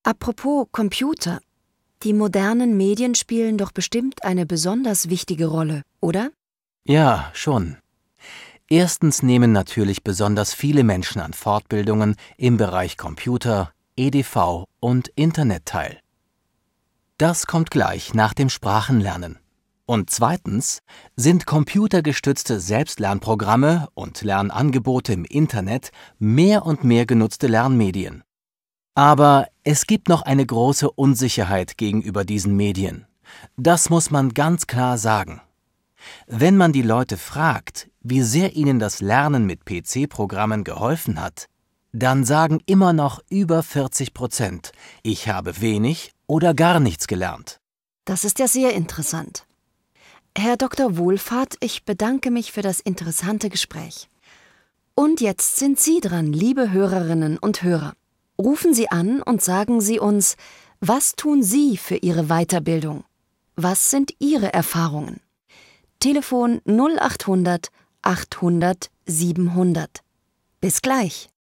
Apropos Computer. Die modernen Medien spielen doch bestimmt eine besonders wichtige Rolle, oder? Ja, schon. Erstens nehmen natürlich besonders viele Menschen an Fortbildungen im Bereich Computer, EDV und Internet teil. Das kommt gleich nach dem Sprachenlernen. Und zweitens sind computergestützte Selbstlernprogramme und Lernangebote im Internet mehr und mehr genutzte Lernmedien. Aber es gibt noch eine große Unsicherheit gegenüber diesen Medien. Das muss man ganz klar sagen. Wenn man die Leute fragt, wie sehr ihnen das Lernen mit PC-Programmen geholfen hat, dann sagen immer noch über 40%, ich habe wenig oder gar nichts gelernt. Das ist ja sehr interessant. Herr Dr. Wohlfahrt, ich bedanke mich für das interessante Gespräch. Und jetzt sind Sie dran, liebe Hörerinnen und Hörer. Rufen Sie an und sagen Sie uns, was tun Sie für Ihre Weiterbildung? Was sind Ihre Erfahrungen? Telefon 0800 800 700. Bis gleich.